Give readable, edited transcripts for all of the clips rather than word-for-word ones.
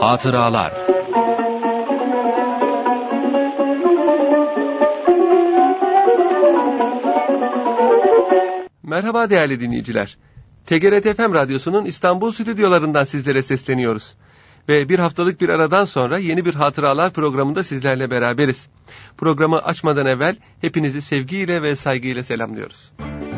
Hatıralar. Merhaba değerli dinleyiciler. TGRT FM Radyosu'nun İstanbul stüdyolarından sizlere sesleniyoruz. Ve bir haftalık bir aradan sonra yeni bir Hatıralar programında sizlerle beraberiz. Programı açmadan evvel hepinizi sevgiyle ve saygıyla selamlıyoruz.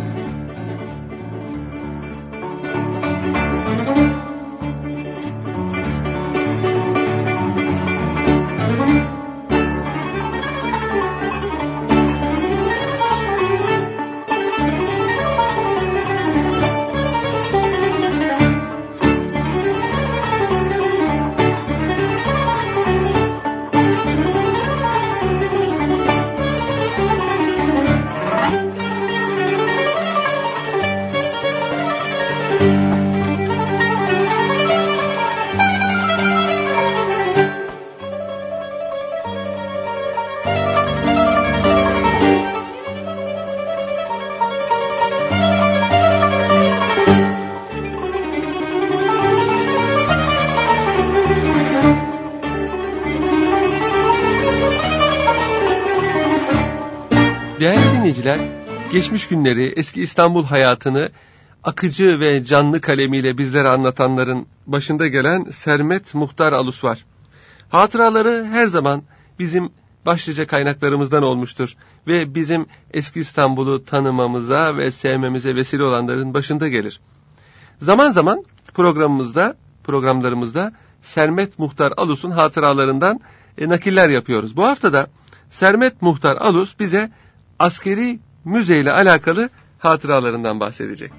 Değerli dinleyiciler, geçmiş günleri, eski İstanbul hayatını akıcı ve canlı kalemiyle bizlere anlatanların başında gelen Sermet Muhtar Alus var. Hatıraları her zaman bizim başlıca kaynaklarımızdan olmuştur ve bizim eski İstanbul'u tanımamıza ve sevmemize vesile olanların başında gelir. Zaman zaman programlarımızda Sermet Muhtar Alus'un hatıralarından nakiller yapıyoruz. Bu hafta da Sermet Muhtar Alus bize askeri müzeyle alakalı hatıralarından bahsedecek.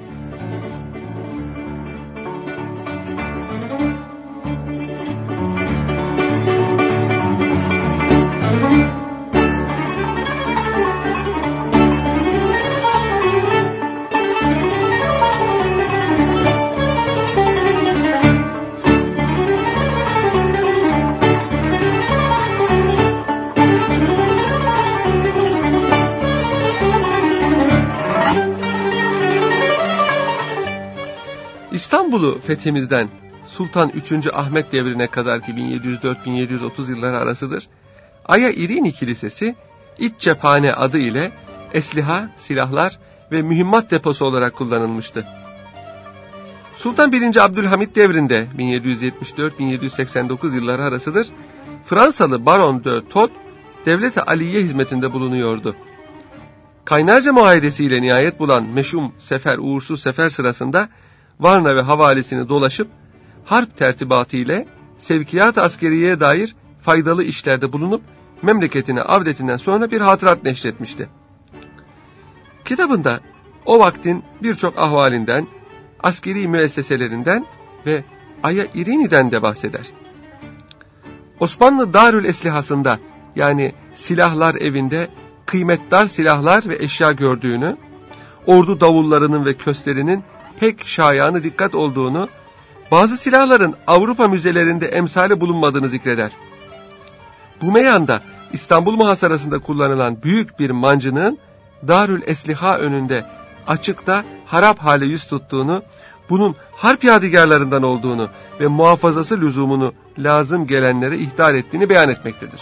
İstanbul'u fethimizden Sultan 3. Ahmet devrine kadar ki 1704-1730 yılları arasıdır. Aya İrini Kilisesi İç Cephane adı ile esliha, silahlar ve mühimmat deposu olarak kullanılmıştı. Sultan 1. Abdülhamit devrinde 1774-1789 yılları arasıdır. Fransalı Baron de Thot Devlet-i Aliye hizmetinde bulunuyordu. Kaynarca muahedesiyle nihayet bulan meşhum uğursuz sefer sırasında Varna ve havalesini dolaşıp harp tertibatı ile sevkiyat askeriyeye dair faydalı işlerde bulunup memleketine avdetinden sonra bir hatırat neşretmişti. Kitabında o vaktin birçok ahvalinden, askeri müesseselerinden ve Aya İrini'den de bahseder. Osmanlı Darül Eslihası'nda yani silahlar evinde kıymetdar silahlar ve eşya gördüğünü, ordu davullarının ve köslerinin pek şayanı dikkat olduğunu, bazı silahların Avrupa müzelerinde emsali bulunmadığını zikreder. Bu meyanda İstanbul muhasarasında kullanılan büyük bir mancınığın Darül Esliha önünde açıkta harap hale yüz tuttuğunu, bunun harp yadigarlarından olduğunu ve muhafazası lüzumunu lazım gelenlere ihtar ettiğini beyan etmektedir.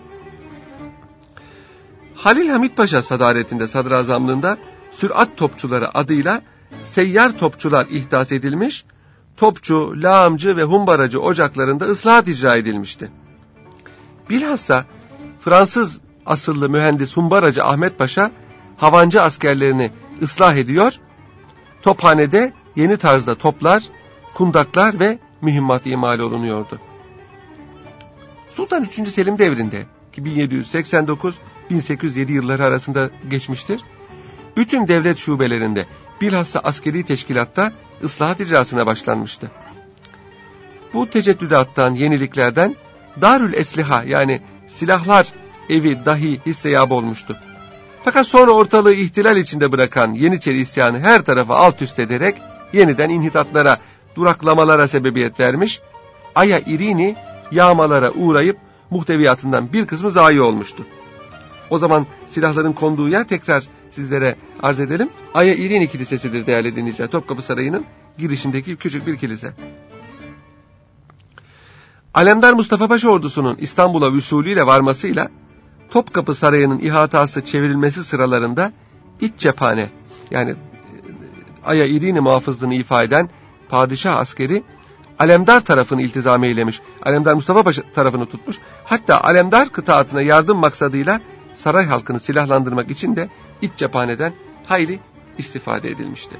Halil Hamit Paşa sadaretinde sadrazamlığında sürat topçuları adıyla seyyar topçular ihdas edilmiş, topçu, lağımcı ve humbaracı ocaklarında ıslahat icra edilmişti. Bilhassa Fransız asıllı mühendis humbaracı Ahmet Paşa, havancı askerlerini ıslah ediyor, tophanede yeni tarzda toplar, kundaklar ve mühimmat imal olunuyordu. Sultan 3. Selim devrinde ki 1789-1807 yılları arasında geçmiştir, bütün devlet şubelerinde bilhassa askeri teşkilatta ıslahat icrasına başlanmıştı. Bu teceddüdattan, yeniliklerden Darül Esliha yani silahlar evi dahi hisseyab olmuştu. Fakat sonra ortalığı ihtilal içinde bırakan Yeniçeri isyanı her tarafa alt üst ederek yeniden inhitatlara, duraklamalara sebebiyet vermiş, Aya İrini yağmalara uğrayıp muhteviyatından bir kısmı zayi olmuştu. O zaman silahların konduğu yer tekrar sizlere arz edelim. Aya İrini Kilisesi'dir değerli dinleyiciler. Topkapı Sarayı'nın girişindeki küçük bir kilise. Alemdar Mustafa Paşa ordusunun İstanbul'a vüsulüyle varmasıyla Topkapı Sarayı'nın ihatası çevrilmesi sıralarında iç cephane, yani Aya İrini muhafızlığını ifade eden padişah askeri Alemdar tarafını iltizam eylemiş. Alemdar Mustafa Paşa tarafını tutmuş. Hatta Alemdar kıtaatına yardım maksadıyla saray halkını silahlandırmak için de iç cephaneden hayli istifade edilmişti.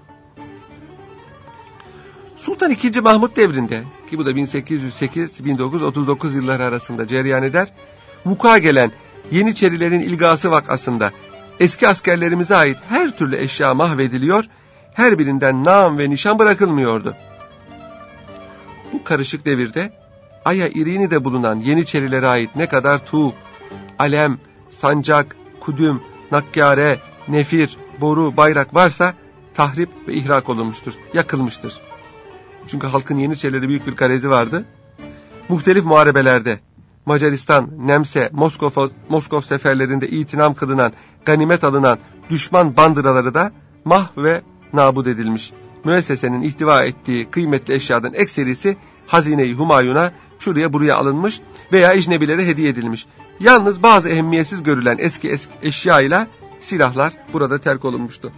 Sultan II. Mahmut devrinde, ki bu da 1808-1939 yılları arasında cereyan eder, vuku'a gelen Yeniçerilerin ilgası vakasında eski askerlerimize ait her türlü eşya mahvediliyor, her birinden nam ve nişan bırakılmıyordu. Bu karışık devirde Aya İrini'de bulunan Yeniçerilere ait ne kadar tuğ, alem, sancak, kudüm, nakkare, nefir, boru, bayrak varsa tahrip ve ihrak olunmuştur, yakılmıştır. Çünkü halkın Yeniçerileri büyük bir garezi vardı. Muhtelif muharebelerde Macaristan, Nemse, Moskov seferlerinde itinam kılınan, ganimet alınan düşman bandıraları da mah ve nabut edilmiş. Müessesenin ihtiva ettiği kıymetli eşyadan ekserisi Hazine-i Humayun'a şuraya buraya alınmış veya ecnebilere hediye edilmiş. Yalnız bazı ehemmiyetsiz görülen eski eşya ile silahlar burada terk olunmuştu.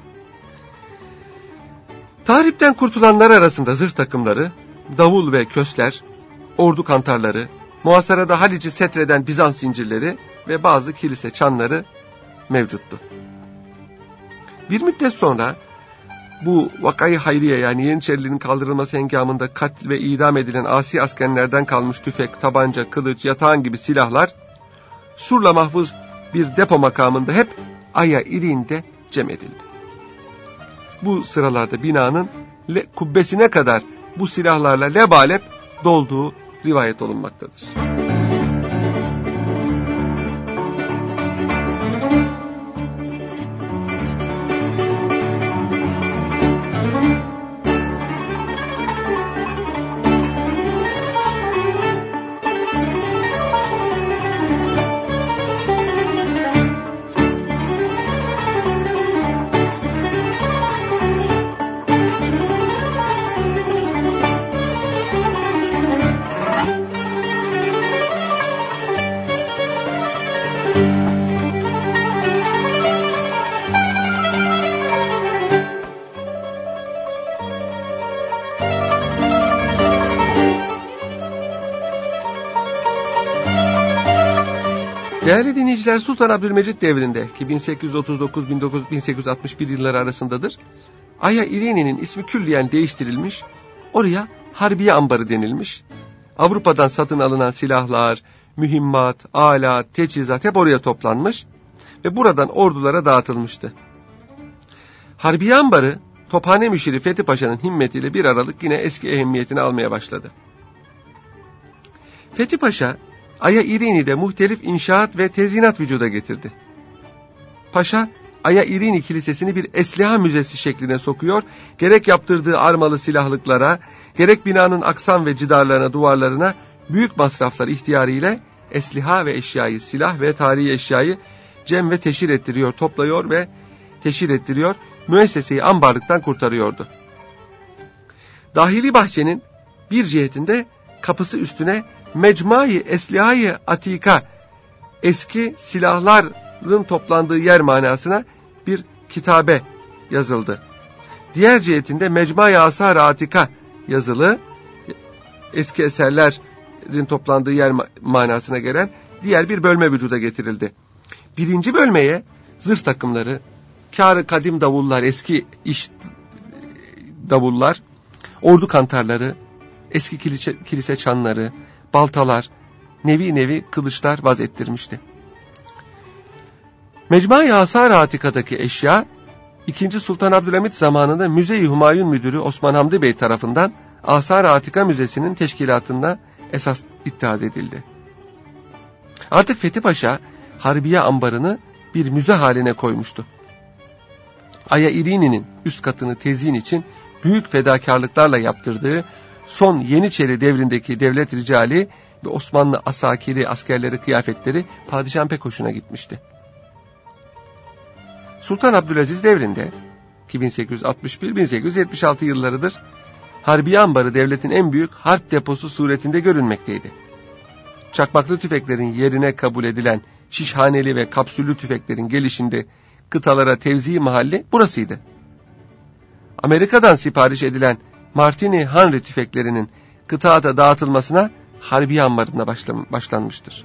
Tahripten kurtulanlar arasında zırh takımları, davul ve kösler, ordu kantarları, muhasarada Halic'i setreden Bizans zincirleri ve bazı kilise çanları mevcuttu. Bir müddet sonra bu vakayı hayriye, yani Yeniçerilerin kaldırılması hengamında katil ve idam edilen asi askerlerden kalmış tüfek, tabanca, kılıç, yatağan gibi silahlar surla mahfuz bir depo makamında hep Aya İrini'de cem edildi. Bu sıralarda binanın kubbesine kadar bu silahlarla lebalep dolduğu rivayet olunmaktadır. Değerli dinleyiciler, Sultan Abdülmecit devrinde ki 1839-1861 yılları arasındadır, Aya İrini'nin ismi külliyen değiştirilmiş, oraya Harbiye Ambarı denilmiş. Avrupa'dan satın alınan silahlar, mühimmat, alat, teçhizat hep oraya toplanmış ve buradan ordulara dağıtılmıştı. Harbiye Ambarı, Tophane Müşiri Fethi Paşa'nın himmetiyle 1 Aralık yine eski ehemmiyetini almaya başladı. Fethi Paşa, Aya İrini'de muhtelif inşaat ve tezyinat vücuda getirdi. Paşa, Aya İrini Kilisesi'ni bir esliha müzesi şekline sokuyor, gerek yaptırdığı armalı silahlıklara, gerek binanın aksam ve cidarlarına, duvarlarına büyük masraflar ihtiyarıyla esliha ve eşyayı, silah ve tarihi eşyayı cem ve teşhir ettiriyor, toplıyor ve teşhir ettiriyor, müesseseyi ambarlıktan kurtarıyordu. Dahili bahçenin bir cihetinde kapısı üstüne Mecmai Eslihayı Atika, eski silahların toplandığı yer manasına bir kitabe yazıldı. Diğer cihetinde Mecmai Asar-ı Atika yazılı, eski eserlerin toplandığı yer manasına gelen diğer bir bölme vücuda getirildi. Birinci bölmeye zırh takımları, kâr-ı kadim davullar, eski iş davullar, ordu kantarları, eski kilise çanları, baltalar, nevi kılıçlar vaz ettirmişti. Mecmai Asar-ı Atika'daki eşya, 2. Sultan Abdülhamit zamanında Müze-i Humayun Müdürü Osman Hamdi Bey tarafından Asar-ı Atika Müzesi'nin teşkilatında esas ittihaz edildi. Artık Fethi Paşa, Harbiye Ambarı'nı bir müze haline koymuştu. Aya İrini'nin üst katını tezyin için büyük fedakarlıklarla yaptırdığı son Yeniçeri devrindeki devlet ricali ve Osmanlı asakiri askerleri kıyafetleri padişahın pek hoşuna gitmişti. Sultan Abdülaziz devrinde ki 1861-1876 yıllarıdır, Harbiye Ambarı devletin en büyük harp deposu suretinde görünmekteydi. Çakmaklı tüfeklerin yerine kabul edilen şişhaneli ve kapsüllü tüfeklerin gelişinde kıtalara tevzi mahalli burasıydı. Amerika'dan sipariş edilen Martini-Henry tüfeklerinin kıtada dağıtılmasına Harbiye Ambarı'nda başlanmıştır.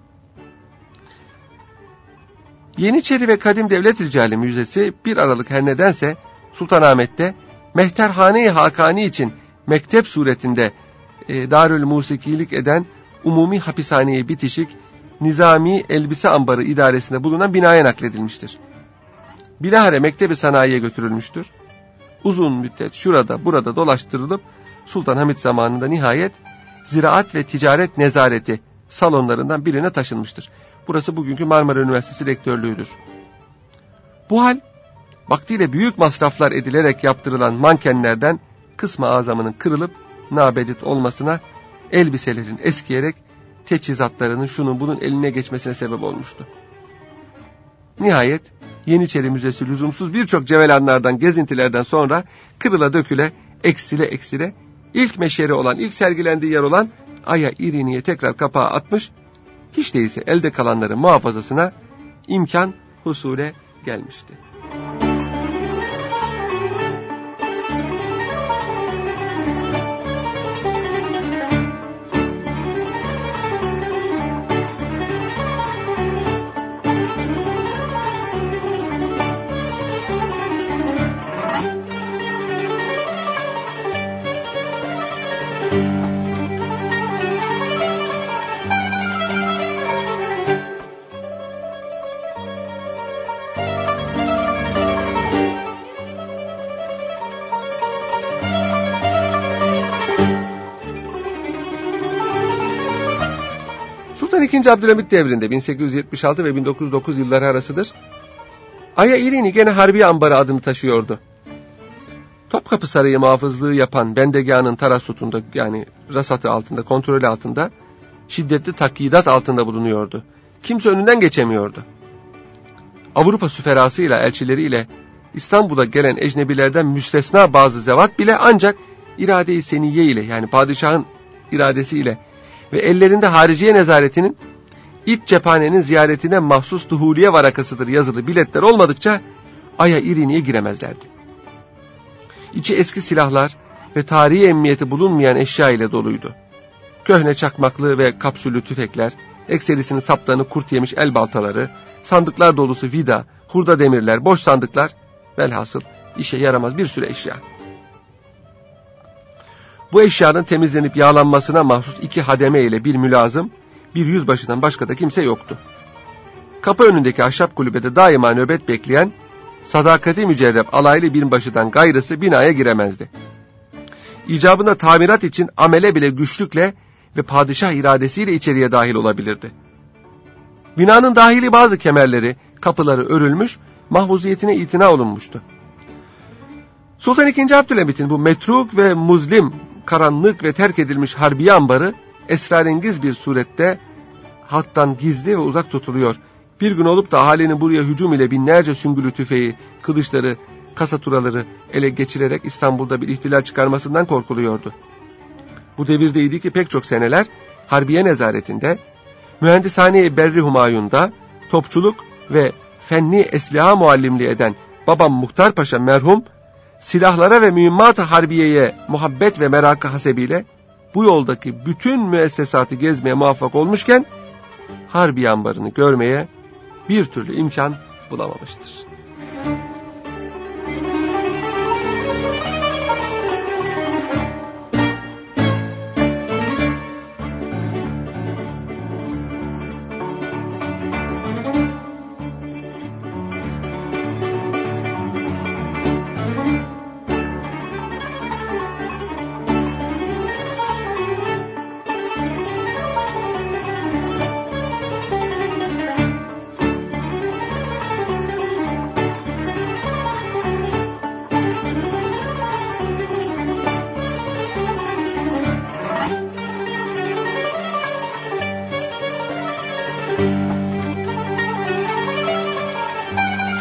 Yeniçeri ve Kadim Devlet Ricali Müzesi 1 Aralık her nedense Sultanahmet'te Mehterhane-i Hakani için mektep suretinde Darül Musikilik eden Umumi Hapishaneye bitişik Nizami Elbise Ambarı idaresinde bulunan binaya nakledilmiştir. Bilahare Mektebi Sanayi'ye götürülmüştür. Uzun müddet şurada burada dolaştırılıp Sultan Hamid zamanında nihayet Ziraat ve Ticaret Nezareti salonlarından birine taşınmıştır. Burası bugünkü Marmara Üniversitesi rektörlüğüdür. Bu hal, vaktiyle büyük masraflar edilerek yaptırılan mankenlerden kısmı azamının kırılıp nabedit olmasına, elbiselerin eskiyerek teçhizatlarının şunun bunun eline geçmesine sebep olmuştu. Nihayet Yeniçeri Müzesi lüzumsuz birçok cevelanlardan, gezintilerden sonra kırıla döküle, eksile ilk meşeri olan, ilk sergilendiği yer olan Aya İrini'ye tekrar kapağı atmış, hiç değilse elde kalanların muhafazasına imkan husule gelmişti. Sultan II. Abdülhamit devrinde 1876 ve 1909 yılları arasıdır. Aya İrini gene Harbiye Ambarı adını taşıyordu. Topkapı Sarayı muhafızlığı yapan bendegahının tarasutunda, yani rasatı altında, kontrolü altında, şiddetli takyidat altında bulunuyordu. Kimse önünden geçemiyordu. Avrupa süferasıyla, elçileriyle İstanbul'a gelen ecnebilerden müstesna bazı zevat bile ancak irade-i seniyye ile, yani padişahın iradesiyle ve ellerinde hariciye nezaretinin iç cephanenin ziyaretine mahsus duhuliye varakasıdır yazılı biletler olmadıkça Aya İrini'ye giremezlerdi. İçi eski silahlar ve tarihi emniyeti bulunmayan eşya ile doluydu. Köhne çakmaklı ve kapsüllü tüfekler, ekserisinin saplarını kurt yemiş el baltaları, sandıklar dolusu vida, hurda demirler, boş sandıklar, velhasıl işe yaramaz bir sürü eşya. Bu eşyanın temizlenip yağlanmasına mahsus 2 hademe ile bir mülazım, bir yüzbaşından başka da kimse yoktu. Kapı önündeki ahşap kulübede daima nöbet bekleyen, sadakati mücerrep alaylı binbaşıdan gayrısı binaya giremezdi. İcabında tamirat için amele bile güçlükle ve padişah iradesiyle içeriye dahil olabilirdi. Binanın dahili bazı kemerleri, kapıları örülmüş, mahfuziyetine itina olunmuştu. Sultan II. Abdülhamit'in bu metruk ve muzlim, karanlık ve terk edilmiş Harbiye Ambarı esrarengiz bir surette halktan gizli ve uzak tutuluyor. Bir gün olup da ahalinin buraya hücum ile binlerce süngülü tüfeği, kılıçları, kasaturaları ele geçirerek İstanbul'da bir ihtilal çıkarmasından korkuluyordu. Bu devirdeydi ki pek çok seneler Harbiye nezaretinde, Mühendishane-i Berri Humayun'da topçuluk ve fenni esliha muallimliği eden babam Muhtar Paşa merhum, silahlara ve mühimmat-ı harbiyeye muhabbet ve merakı hasebiyle bu yoldaki bütün müessesatı gezmeye muvaffak olmuşken, Harbiye Ambarı'nı görmeye bir türlü imkan bulamamıştır.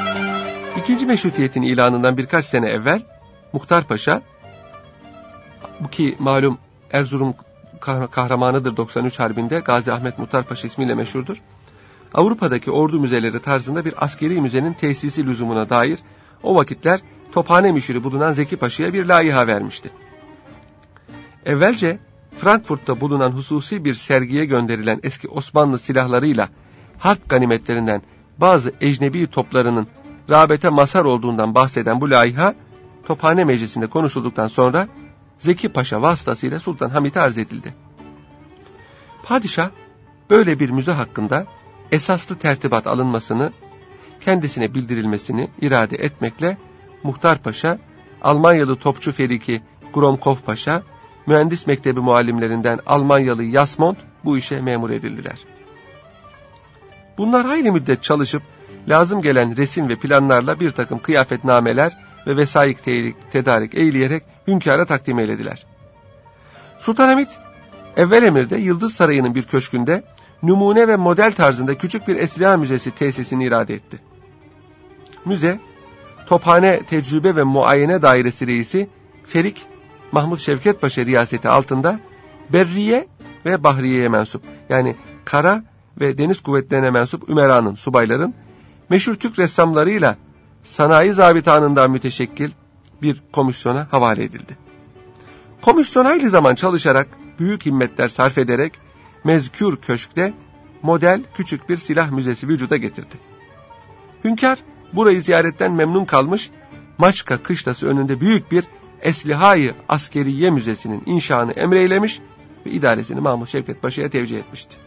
İkinci Meşrutiyet'in ilanından birkaç sene evvel Muhtar Paşa Bu ki malum Erzurum kahramanıdır 93 Harbi'nde, Gazi Ahmet Muhtar Paşa ismiyle meşhurdur. Avrupa'daki ordu müzeleri tarzında bir askeri müzenin tesisi lüzumuna dair o vakitler Tophane müşiri bulunan Zeki Paşa'ya bir laiha vermişti. Evvelce Frankfurt'ta bulunan hususi bir sergiye gönderilen eski Osmanlı silahlarıyla harp ganimetlerinden bazı ecnebi toplarının rağbete mazhar olduğundan bahseden bu laiha Tophane Meclisi'nde konuşulduktan sonra Zeki Paşa vasıtasıyla Sultan Hamit'e arz edildi. Padişah böyle bir müze hakkında esaslı tertibat alınmasını, kendisine bildirilmesini irade etmekle Muhtar Paşa, Almanyalı topçu Feriki Gromkov Paşa, mühendis mektebi muallimlerinden Almanyalı Yasmont bu işe memur edildiler. Bunlar hayli müddet çalışıp lazım gelen resim ve planlarla bir takım kıyafetnameler ve vesayık tedarik eyleyerek hünkâra takdim eylediler. Sultanahmet evvel emirde Yıldız Sarayı'nın bir köşkünde numune ve model tarzında küçük bir esliha müzesi tesisini irade etti. Müze, Tophane Tecrübe ve Muayene Dairesi Reisi Ferik Mahmud Şevket Paşa riyaseti altında Berriye ve Bahriye'ye mensup, yani kara ve deniz kuvvetlerine mensup ümeranın, subayların, meşhur Türk ressamlarıyla sanayi zabitanından müteşekkil bir komisyona havale edildi. Komisyon hayli zaman çalışarak, büyük himmetler sarf ederek mezkür köşkte model küçük bir silah müzesi vücuda getirdi. Hünkâr burayı ziyaretten memnun kalmış, Maçka kışlası önünde büyük bir Eslihai Askeriye Müzesi'nin inşaını emreylemiş ve idaresini Mahmud Şevket Paşa'ya tevcih etmişti.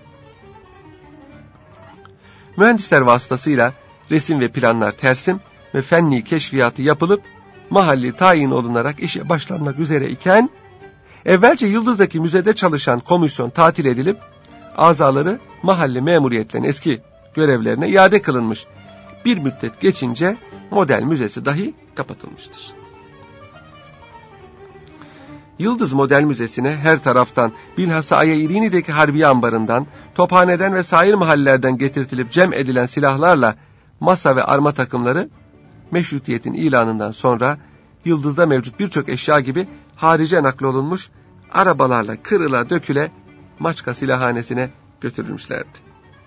Mühendisler vasıtasıyla resim ve planlar tersim ve fenni keşfiyatı yapılıp mahalli tayin olunarak işe başlanmak üzere iken, evvelce Yıldız'daki müzede çalışan komisyon tatil edilip azaları mahalli memuriyetlerin eski görevlerine iade kılınmış. Bir müddet geçince model müzesi dahi kapatılmıştır. Yıldız Model Müzesi'ne her taraftan, bilhassa Aya-İrini'deki Harbiye Ambarı'ndan, Tophane'den ve sair mahallelerden getirtilip cem edilen silahlarla masa ve arma takımları, meşrutiyetin ilanından sonra Yıldız'da mevcut birçok eşya gibi harice naklolunmuş, arabalarla kırıla döküle Maçka silahhanesine götürülmüşlerdi.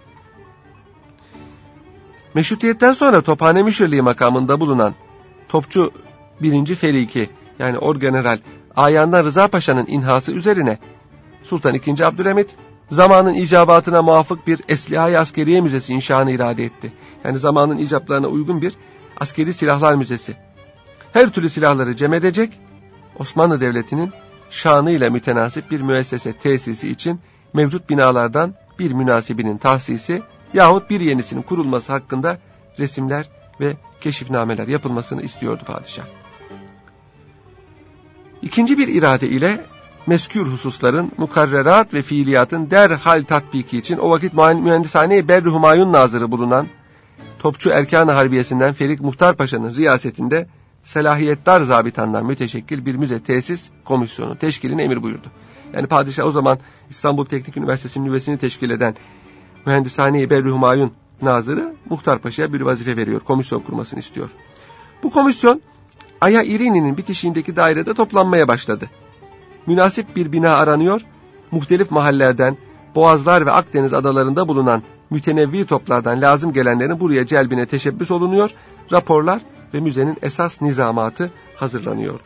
Meşrutiyetten sonra Tophane Müşirliği makamında bulunan Topçu 1. Feriki, yani Orgeneral Ayan'dan Rıza Paşa'nın inhası üzerine Sultan II. Abdülhamit zamanın icabatına muvafık bir Eslihai Askeriye Müzesi inşanı irade etti. Yani zamanın icaplarına uygun bir askeri silahlar müzesi. Her türlü silahları cem edecek, Osmanlı Devleti'nin şanıyla mütenasip bir müessese tesisi için mevcut binalardan bir münasibinin tahsisi yahut bir yenisinin kurulması hakkında resimler ve keşifnameler yapılmasını istiyordu padişah. İkinci bir irade ile mezkür hususların mukarrerat ve fiiliyatın derhal tatbiki için o vakit Mühendishane-i Berri Humayun Nazırı bulunan Topçu Erkan-ı Harbiyesi'nden Ferik Muhtar Paşa'nın riyasetinde selahiyetdar zabitandan müteşekkil bir müze tesis komisyonu teşkilini emir buyurdu. Yani padişah o zaman İstanbul Teknik Üniversitesi'nin nüvesini teşkil eden Mühendishane-i Berri Humayun Nazırı Muhtar Paşa'ya bir vazife veriyor, komisyon kurmasını istiyor. Bu komisyon Aya-İrini'nin bitişiğindeki dairede toplanmaya başladı. Münasip bir bina aranıyor, muhtelif mahallelerden, Boğazlar ve Akdeniz adalarında bulunan mütenevvi toplardan lazım gelenlerin buraya celbine teşebbüs olunuyor, raporlar ve müzenin esas nizamatı hazırlanıyordu.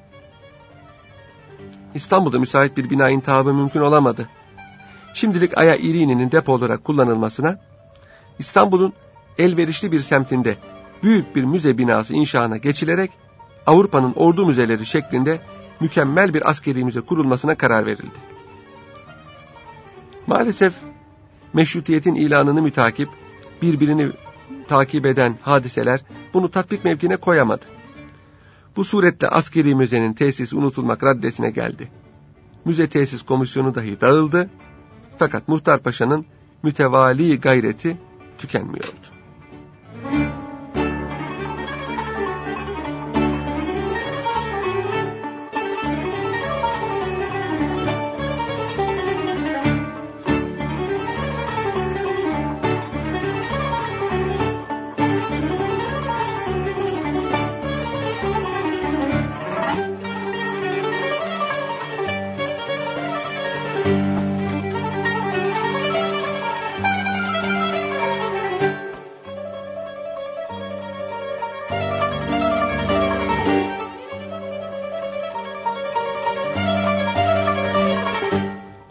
İstanbul'da müsait bir bina intihabı mümkün olamadı. Şimdilik Aya-İrini'nin depo olarak kullanılmasına, İstanbul'un elverişli bir semtinde büyük bir müze binası inşaına geçilerek Avrupa'nın ordu müzeleri şeklinde mükemmel bir askeri müze kurulmasına karar verildi. Maalesef meşrutiyetin ilanını mütakip, birbirini takip eden hadiseler bunu tatbik mevkine koyamadı. Bu suretle askeri müzenin tesisi unutulmak raddesine geldi. Müze tesis komisyonu dahi dağıldı, fakat Muhtar Paşa'nın mütevali gayreti tükenmiyordu.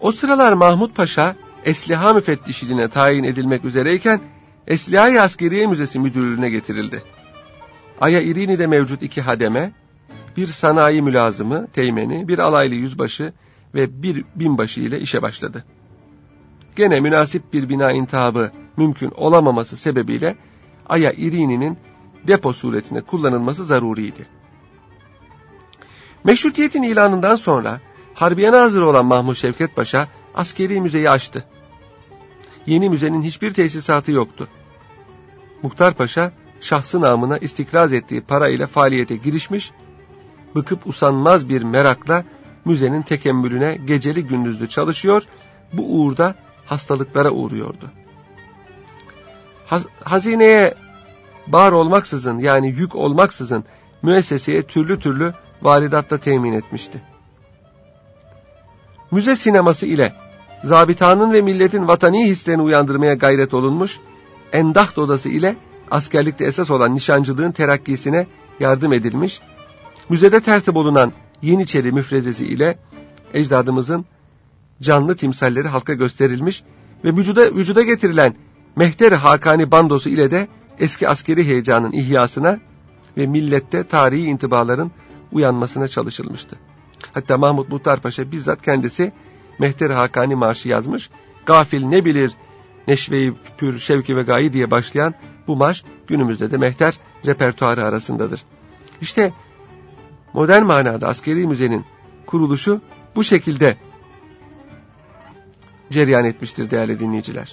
O sıralar Mahmud Paşa Esliha müfettişliğine tayin edilmek üzereyken Esliha-i Askeriye Müzesi müdürlüğüne getirildi. Aya İrini'de mevcut 2 hademe, bir sanayi mülazımı, teğmeni, bir alaylı yüzbaşı ve bir binbaşı ile işe başladı. Gene münasip bir bina intihabı mümkün olamaması sebebiyle Aya İrini'nin depo suretinde kullanılması zaruriydi. Meşrutiyetin ilanından sonra Harbiye Nazırı olan Mahmud Şevket Paşa askeri müzeyi açtı. Yeni müzenin hiçbir tesisatı yoktu. Muhtar Paşa şahsı namına istikraz ettiği para ile faaliyete girişmiş, bıkıp usanmaz bir merakla müzenin tekemmülüne geceli gündüzlü çalışıyor, bu uğurda hastalıklara uğruyordu. Hazineye bağır olmaksızın, yani yük olmaksızın müesseseye türlü türlü varidatla temin etmişti. Müze sineması ile zabitanın ve milletin vatani hislerini uyandırmaya gayret olunmuş, endaht odası ile askerlikte esas olan nişancılığın terakkisine yardım edilmiş, müzede tertip olunan Yeniçeri müfrezesi ile ecdadımızın canlı timsalleri halka gösterilmiş ve vücuda getirilen Mehter-i Hakani bandosu ile de eski askeri heyecanın ihyasına ve millette tarihi intibaların uyanmasına çalışılmıştı. Hatta Mahmud Muhtar Paşa bizzat kendisi Mehter-i Hakani marşı yazmış, gafil ne bilir neşve-i pür şevki ve gayi diye başlayan bu marş günümüzde de mehter repertuarı arasındadır. İşte modern manada askeri müzenin kuruluşu bu şekilde cereyan etmiştir değerli dinleyiciler.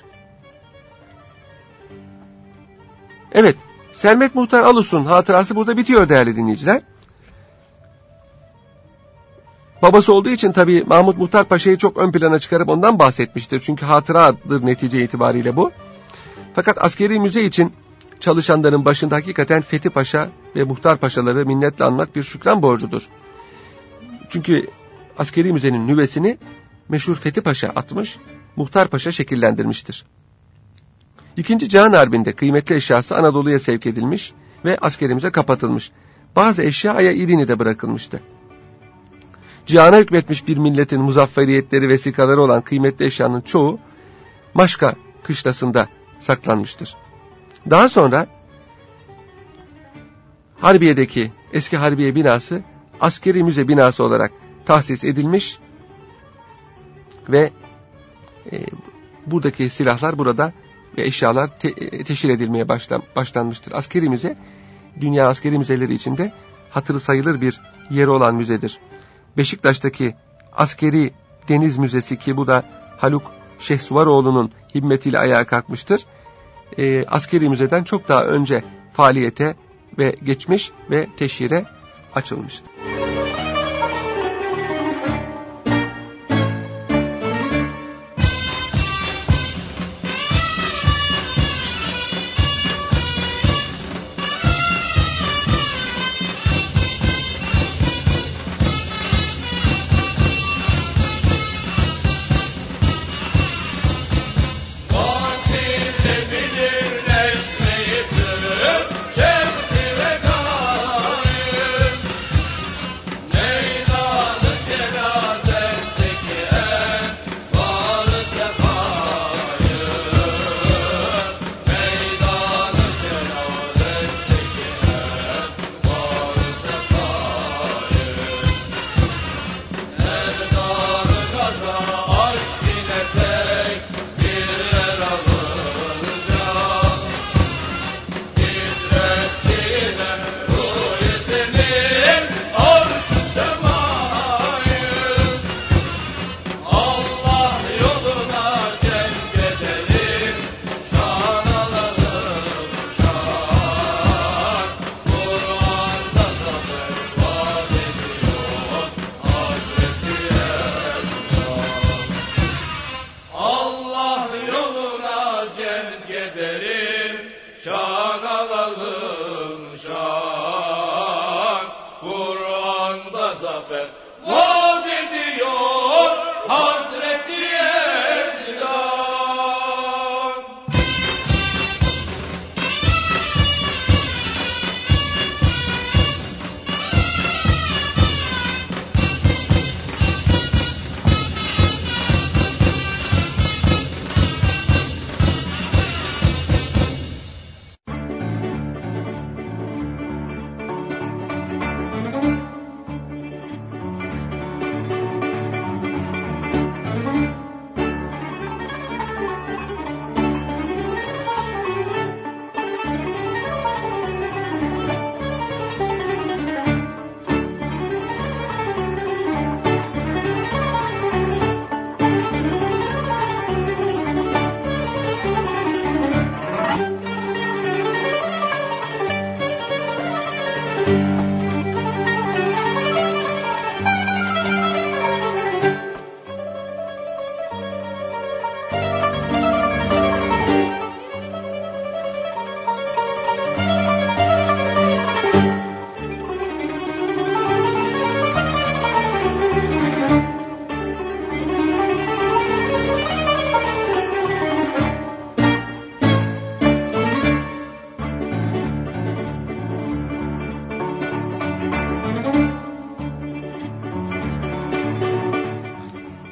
Evet, Sermet Muhtar Alus'un hatırası burada bitiyor değerli dinleyiciler. Babası olduğu için tabii Mahmud Muhtar Paşa'yı çok ön plana çıkarıp ondan bahsetmiştir. Çünkü hatıradır netice itibariyle bu. Fakat askeri müze için çalışanların başında hakikaten Fethi Paşa ve Muhtar Paşaları minnetle anmak bir şükran borcudur. Çünkü askeri müzenin nüvesini meşhur Fethi Paşa atmış, Muhtar Paşa şekillendirmiştir. İkinci Cihan Harbi'nde kıymetli eşyası Anadolu'ya sevk edilmiş ve askerimize kapatılmış. Bazı eşya Aya İrini'de bırakılmıştı. Cihana hükmetmiş bir milletin muzafferiyetleri, vesikaları olan kıymetli eşyanın çoğu Maşka kışlasında saklanmıştır. Daha sonra Harbiye'deki eski Harbiye binası askeri müze binası olarak tahsis edilmiş ve buradaki silahlar burada ve eşyalar teşhir edilmeye başlanmıştır. Askeri müze, dünya askeri müzeleri içinde hatırı sayılır bir yeri olan müzedir. Beşiktaş'taki Askeri Deniz Müzesi, ki bu da Haluk Şehsuvaroğlu'nun himmetiyle ayağa kalkmıştır, askeri müzeden çok daha önce faaliyete ve geçmiş ve teşhire açılmıştır.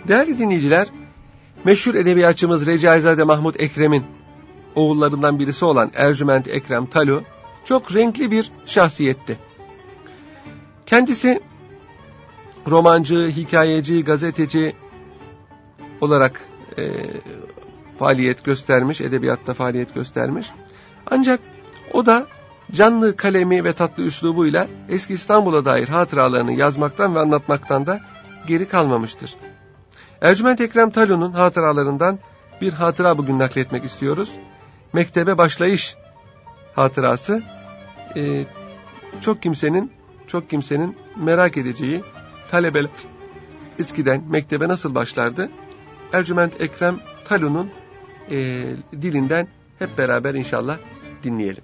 Değerli dinleyiciler, meşhur edebiyatçımız Recaizade Mahmud Ekrem'in oğullarından birisi olan Ercüment Ekrem Talu çok renkli bir şahsiyetti. Kendisi romancı, hikayeci, gazeteci olarak faaliyet göstermiş, edebiyatta faaliyet göstermiş. Ancak o da canlı kalemi ve tatlı üslubuyla eski İstanbul'a dair hatıralarını yazmaktan ve anlatmaktan da geri kalmamıştır. Ercüment Ekrem Talu'nun hatıralarından bir hatıra bugün nakletmek istiyoruz. Mektebe başlayış hatırası. Çok kimsenin merak edeceği, talebeler eskiden mektebe nasıl başlardı? Ercüment Ekrem Talu'nun dilinden hep beraber inşallah dinleyelim.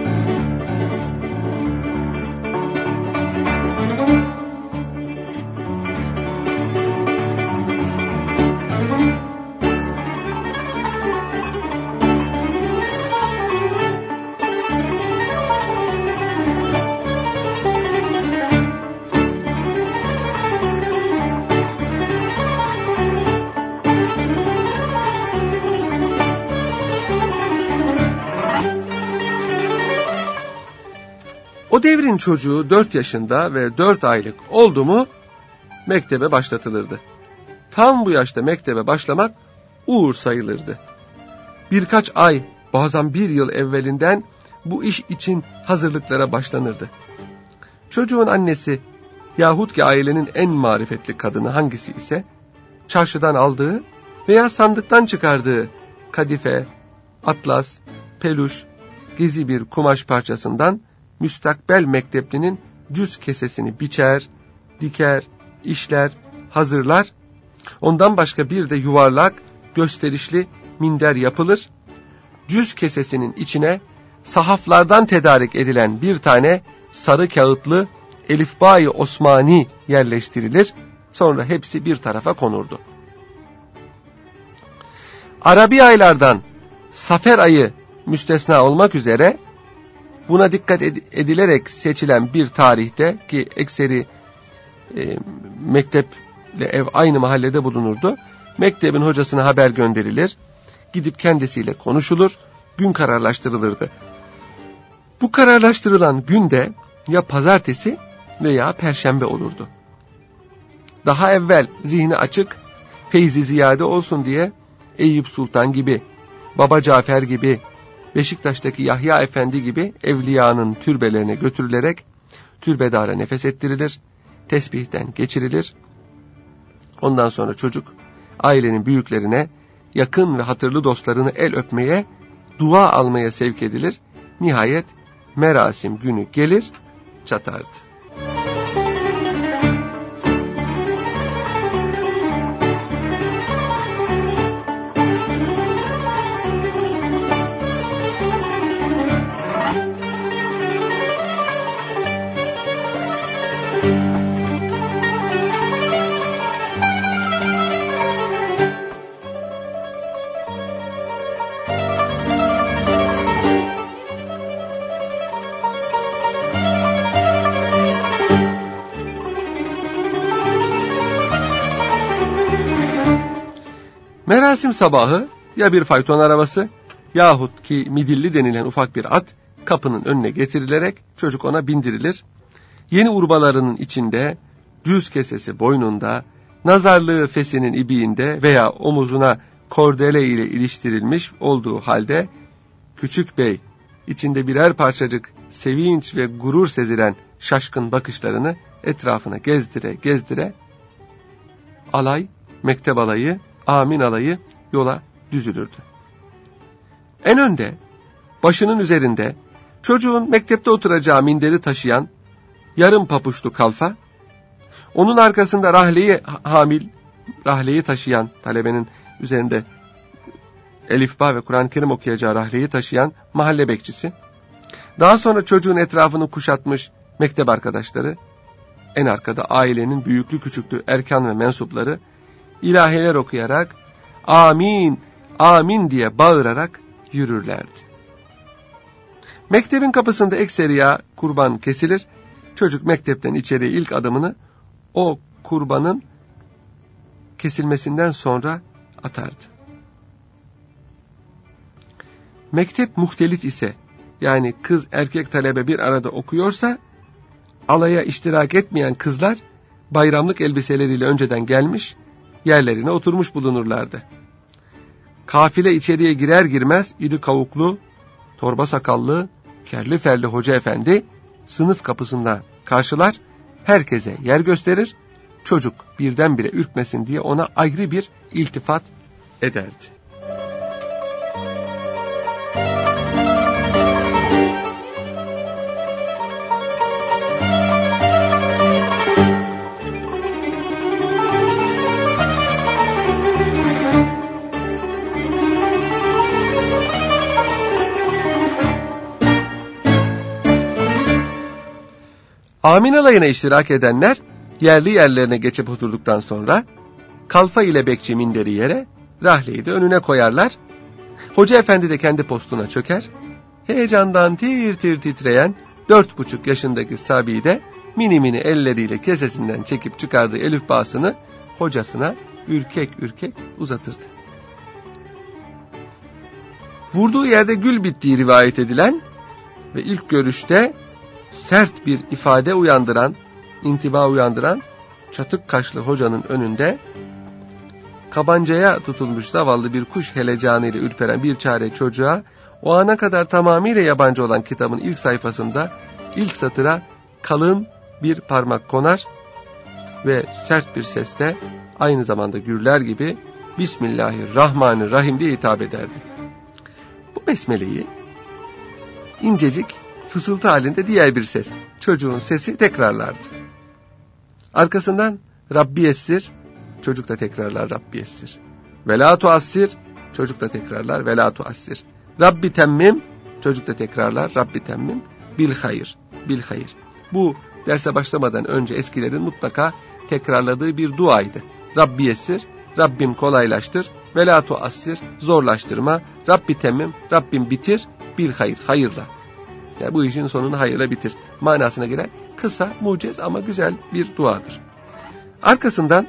O devrin çocuğu 4 yaşında ve 4 aylık oldu mu mektebe başlatılırdı. Tam bu yaşta mektebe başlamak uğur sayılırdı. Birkaç ay, bazen bir yıl evvelinden bu iş için hazırlıklara başlanırdı. Çocuğun annesi yahut ki ailenin en marifetli kadını hangisi ise çarşıdan aldığı veya sandıktan çıkardığı kadife, atlas, peluş, gezi bir kumaş parçasından müstakbel mekteplinin cüz kesesini biçer, diker, işler, hazırlar. Ondan başka bir de yuvarlak, gösterişli minder yapılır. Cüz kesesinin içine sahaflardan tedarik edilen bir tane sarı kağıtlı Elifba-i Osmani yerleştirilir. Sonra hepsi bir tarafa konurdu. Arabi aylardan Safer ayı müstesna olmak üzere buna dikkat edilerek seçilen bir tarihte ki ekseri mekteple ev aynı mahallede bulunurdu. Mektebin hocasına haber gönderilir. Gidip kendisiyle konuşulur. Gün kararlaştırılırdı. Bu kararlaştırılan günde ya pazartesi veya perşembe olurdu. Daha evvel zihni açık, feyzi ziyade olsun diye Eyüp Sultan gibi, Baba Cafer gibi, Beşiktaş'taki Yahya Efendi gibi evliyanın türbelerine götürülerek türbedara nefes ettirilir, tesbihten geçirilir. Ondan sonra çocuk ailenin büyüklerine, yakın ve hatırlı dostlarını el öpmeye, dua almaya sevk edilir. Nihayet merasim günü gelir, çatardı. Merasim sabahı ya bir fayton arabası yahut ki midilli denilen ufak bir at kapının önüne getirilerek çocuk ona bindirilir. Yeni urbalarının içinde, cüz kesesi boynunda, nazarlığı fesinin ibiğinde veya omuzuna kordele ile iliştirilmiş olduğu halde küçük bey içinde birer parçacık sevinç ve gurur sezilen şaşkın bakışlarını etrafına gezdire gezdire alay, mektep alayı, amin alayı yola düzülürdü. En önde, başının üzerinde çocuğun mektepte oturacağı minderi taşıyan yarım papuçlu kalfa, onun arkasında rahleyi taşıyan talebenin üzerinde Elifba ve Kur'an-ı Kerim okuyacağı rahleyi taşıyan mahalle bekçisi, daha sonra çocuğun etrafını kuşatmış mektep arkadaşları, en arkada ailenin büyüklü küçüklü erkan ve mensupları, ilahiler okuyarak, amin, amin diye bağırarak yürürlerdi. Mektebin kapısında ekseriya kurban kesilir, çocuk mektepten içeriye ilk adımını o kurbanın kesilmesinden sonra atardı. Mektep muhtelit ise, yani kız erkek talebe bir arada okuyorsa, alaya iştirak etmeyen kızlar bayramlık elbiseleriyle önceden gelmiş, yerlerine oturmuş bulunurlardı. Kafile içeriye girer girmez iri kavuklu, torba sakallı, kerli ferli hoca efendi sınıf kapısında karşılar, herkese yer gösterir, çocuk birdenbire ürkmesin diye ona ayrı bir iltifat ederdi. Amin alayına iştirak edenler yerli yerlerine geçip oturduktan sonra kalfa ile bekçi minderi yere, rahleyi de önüne koyarlar. Hoca efendi de kendi postuna çöker. Heyecandan tir tir titreyen 4,5 yaşındaki Sabi de mini mini elleriyle kesesinden çekip çıkardığı elifbasını hocasına ürkek ürkek uzatırdı. Vurduğu yerde gül bittiği rivayet edilen ve ilk görüşte sert bir ifade uyandıran, intiba uyandıran çatık kaşlı hocanın önünde kabancaya tutulmuş zavallı bir kuş helecanıyla ürperen bir çare çocuğa, o ana kadar tamamıyla yabancı olan kitabın ilk sayfasında ilk satıra kalın bir parmak konar ve sert bir sesle, aynı zamanda gürler gibi Bismillahirrahmanirrahim diye hitap ederdi. Bu besmeleyi incecik fısıltı halinde diğer bir ses, çocuğun sesi tekrarlardı. Arkasından Rabbi yessir, çocuk da tekrarlar Rabbi yessir. Ve la tuassir, çocuk da tekrarlar ve la tuassir. Rabbi temmim, çocuk da tekrarlar Rabbi temmim. Bil hayır, bil hayır. Bu derse başlamadan önce eskilerin mutlaka tekrarladığı bir duaydı. Rabbi yessir, Rabbim kolaylaştır. Ve la tuassir, zorlaştırma. Rabbi temmim, Rabbim bitir. Bil hayır, hayırla. Yani bu işin sonunu hayırla bitir manasına gelen kısa, muciz ama güzel bir duadır. Arkasından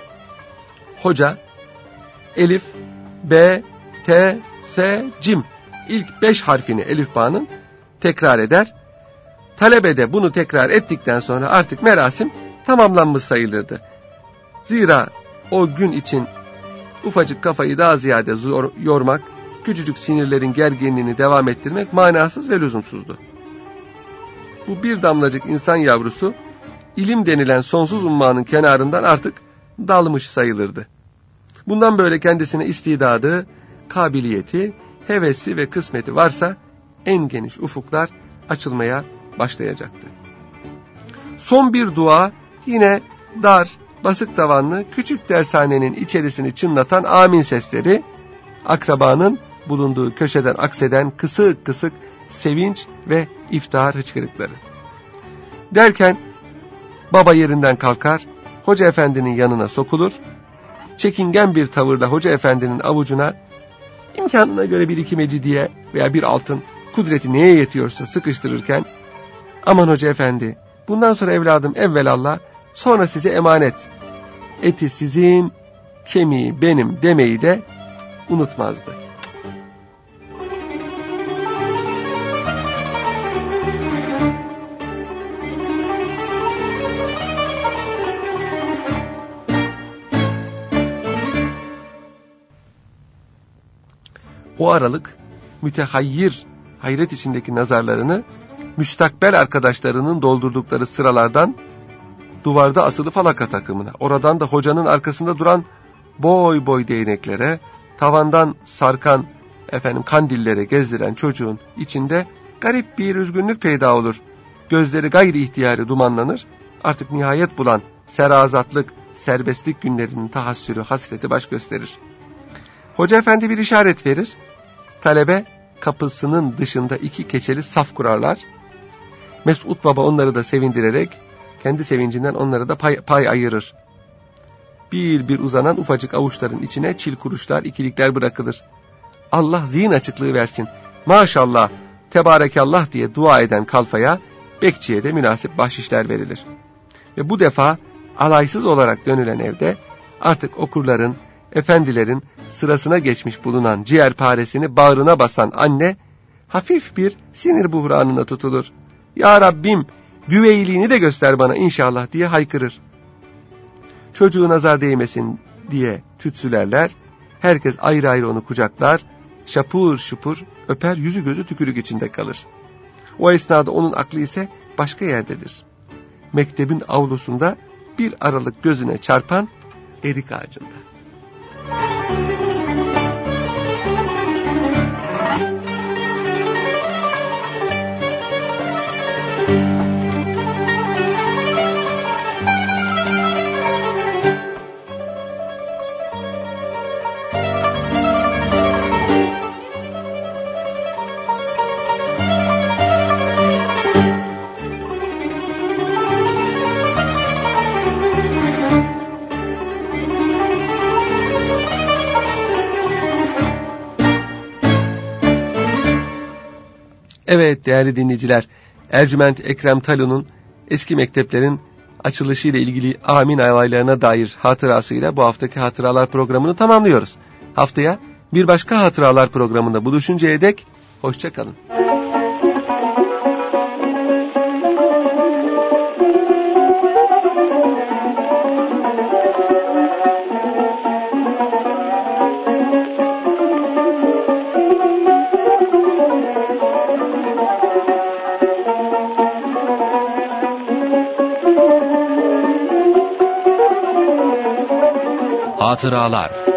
hoca elif, b, t, s, cim ilk 5 harfini elifbanın tekrar eder. Talebe de bunu tekrar ettikten sonra artık merasim tamamlanmış sayılırdı. Zira o gün için ufacık kafayı daha ziyade yormak, küçücük sinirlerin gerginliğini devam ettirmek manasız ve lüzumsuzdu. Bu bir damlacık insan yavrusu, ilim denilen sonsuz ummanın kenarından artık dalmış sayılırdı. Bundan böyle kendisine istidadı, kabiliyeti, hevesi ve kısmeti varsa en geniş ufuklar açılmaya başlayacaktı. Son bir dua yine dar, basık tavanlı küçük dershanenin içerisini çınlatan amin sesleri, akrabanın bulunduğu köşeden akseden kısık kısık sevinç ve iftihar hıçkırıkları. Derken baba yerinden kalkar, hoca efendinin yanına sokulur, çekingen bir tavırla hoca efendinin avucuna imkanına göre bir iki mecidiye veya bir altın, kudreti neye yetiyorsa sıkıştırırken, aman hoca efendi, bundan sonra evladım evvelallah, sonra size emanet, eti sizin, kemiği benim demeyi de unutmazdı. O aralık mütehayyir, hayret içindeki nazarlarını müstakbel arkadaşlarının doldurdukları sıralardan duvarda asılı falaka takımına, oradan da hocanın arkasında duran boy boy değneklere, tavandan sarkan kandillere gezdiren çocuğun içinde garip bir üzgünlük peyda olur. Gözleri gayri ihtiyari dumanlanır, artık nihayet bulan serazatlık, serbestlik günlerinin tahassürü, hasreti baş gösterir. Hoca efendi bir işaret verir, talebe kapısının dışında 2 keçeli saf kurarlar. Mesut baba onları da sevindirerek kendi sevincinden onlara da pay ayırır. Bir bir uzanan ufacık avuçların içine çil kuruşlar, ikilikler bırakılır. Allah zihin açıklığı versin, maşallah, tebarekallah diye dua eden kalfaya, bekçiye de münasip bahşişler verilir. Ve bu defa alaysız olarak dönülen evde Artık okurların, efendilerin sırasına geçmiş bulunan ciğerparesini bağrına basan anne, hafif bir sinir buhranına tutulur. "Ya Rabbim, güveyliğini de göster bana inşallah" diye haykırır. Çocuğu nazar değmesin diye tütsülerler, herkes ayrı ayrı onu kucaklar, şapur şupur öper, yüzü gözü tükürük içinde kalır. O esnada onun aklı ise başka yerdedir. Mektebin avlusunda bir aralık gözüne çarpan erik ağacında. Evet değerli dinleyiciler, Ercüment Ekrem Talu'nun eski mekteplerin açılışı ile ilgili amin aylarına dair hatırasıyla bu haftaki hatıralar programını tamamlıyoruz. Haftaya bir başka hatıralar programında buluşuncaya dek hoşça kalın. Hatıralar